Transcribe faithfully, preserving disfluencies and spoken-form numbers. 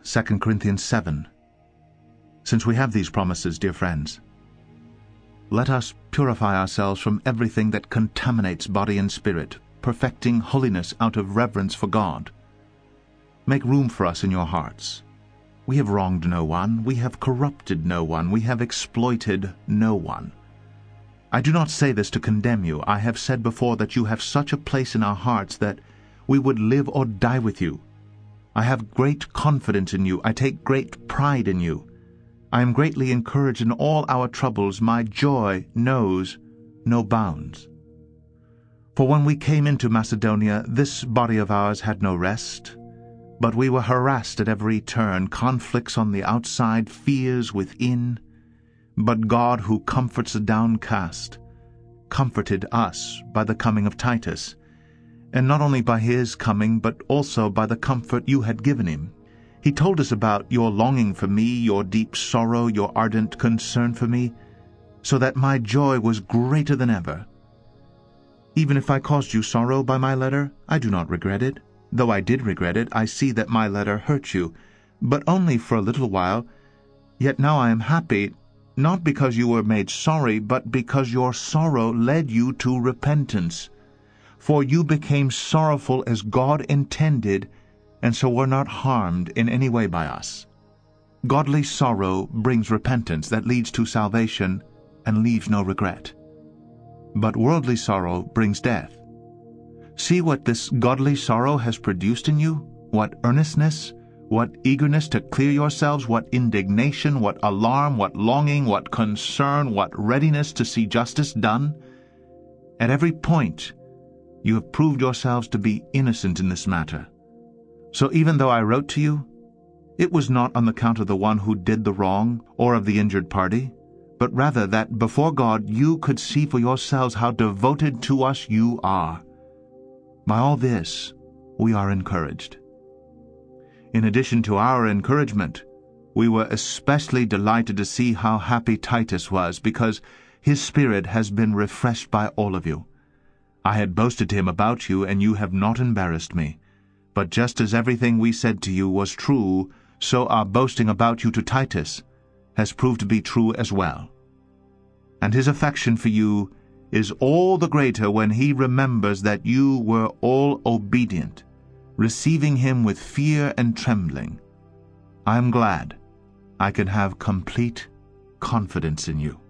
Second Corinthians seven. Since we have these promises, dear friends, let us purify ourselves from everything that contaminates body and spirit, perfecting holiness out of reverence for God. Make room for us in your hearts. We have wronged no one, we have corrupted no one, we have exploited no one. I do not say this to condemn you. I have said before that you have such a place in our hearts that we would live or die with you. I have great confidence in you. I take great pride in you. I am greatly encouraged in all our troubles. My joy knows no bounds. For when we came into Macedonia, this body of ours had no rest, but we were harassed at every turn, conflicts on the outside, fears within. But God, who comforts the downcast, comforted us by the coming of Titus, and not only by his coming, but also by the comfort you had given him. He told us about your longing for me, your deep sorrow, your ardent concern for me, so that my joy was greater than ever. Even if I caused you sorrow by my letter, I do not regret it. Though I did regret it, I see that my letter hurt you, but only for a little while. Yet now I am happy, not because you were made sorry, but because your sorrow led you to repentance. For you became sorrowful as God intended, and so were not harmed in any way by us. Godly sorrow brings repentance that leads to salvation and leaves no regret. But worldly sorrow brings death. See what this godly sorrow has produced in you, what earnestness, what eagerness to clear yourselves, what indignation, what alarm, what longing, what concern, what readiness to see justice done. At every point, you have proved yourselves to be innocent in this matter. So even though I wrote to you, it was not on account of the one who did the wrong or of the injured party, but rather that before God you could see for yourselves how devoted to us you are. By all this, we are encouraged. In addition to our encouragement, we were especially delighted to see how happy Titus was, because his spirit has been refreshed by all of you. I had boasted to him about you, and you have not embarrassed me. But just as everything we said to you was true, so our boasting about you to Titus has proved to be true as well. And his affection for you is all the greater when he remembers that you were all obedient, receiving him with fear and trembling. I am glad I can have complete confidence in you.